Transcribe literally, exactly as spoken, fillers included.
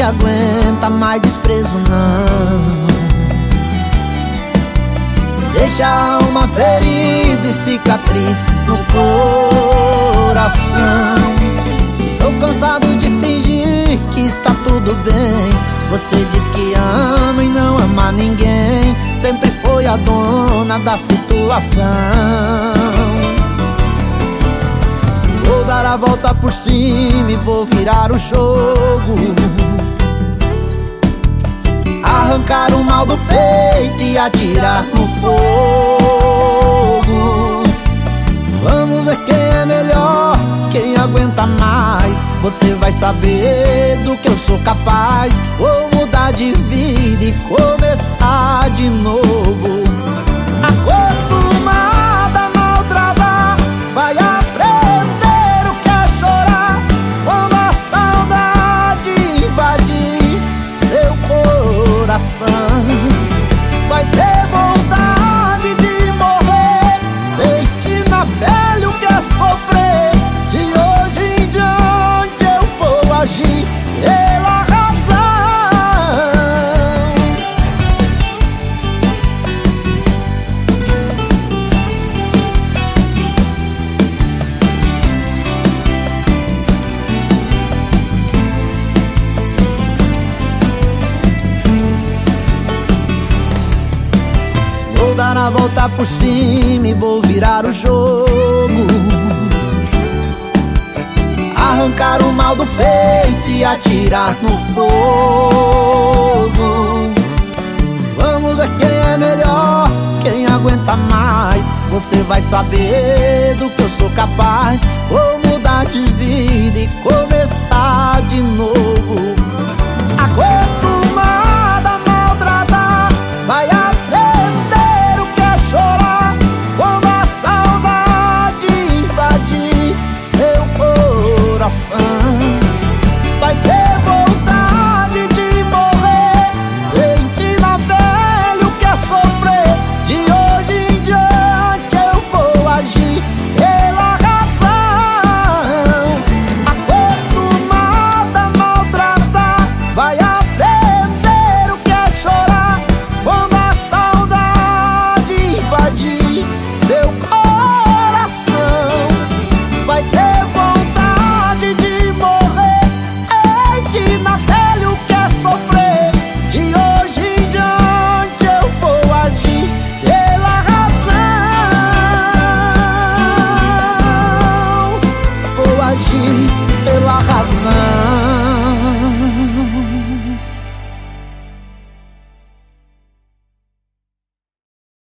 aguenta mais desprezo não. Deixa uma ferida e cicatriz no coração. Estou cansado de fingir que está tudo bem. Você diz que ama e não ama ninguém. Sempre foi a dona da situação. Vou dar a volta por cima e vou virar o jogo, arrancar o mal do peito e atirar no fogo. Vamos ver quem é melhor, quem aguenta mais. Você vai saber do que eu sou capaz. Vou mudar de vida e começar de novo. Acostumada a maltratar, vai aprender o que é chorar. Quando a saudade invadir seu coração, vai ter vontade de morrer, sentir na pele o que é sofrer. De hoje em diante eu vou agir pela razão. Vou dar a volta por cima e vou virar o jogo, arrancar o mal do peito e atirar no fogo. Vamos ver quem é melhor, quem aguenta mais. Você vai saber do que eu sou capaz. Vou mudar de vida e começar de novo.